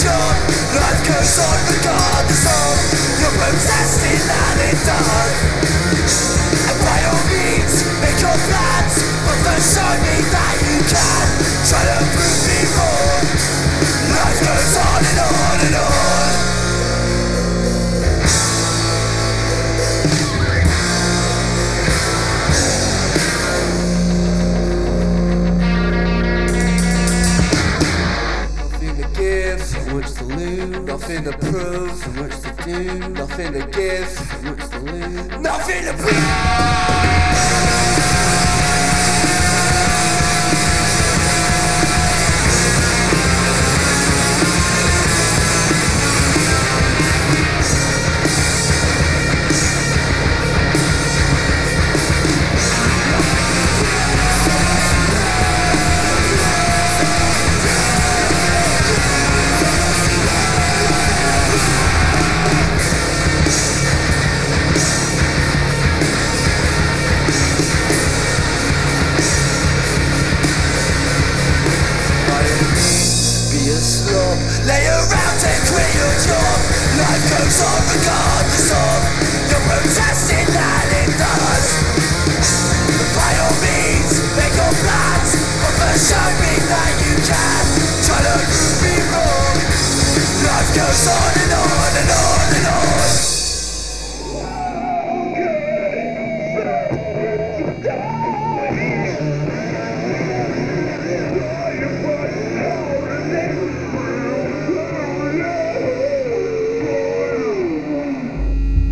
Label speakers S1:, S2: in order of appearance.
S1: sure life goes on regardless of your protesting that it does. And by all means, make your plans, but first show me that you can. Try to prove me wrong. Life goes on and on and on.
S2: Much to lose,
S1: Nothing to prove,
S2: so much to do,
S1: nothing to give,
S2: so much to lose.
S1: nothing to prove. Lay around